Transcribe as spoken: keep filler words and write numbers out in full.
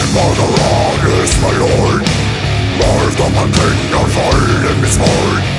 Mother God is my Lord. More than one thing I'll find in this world.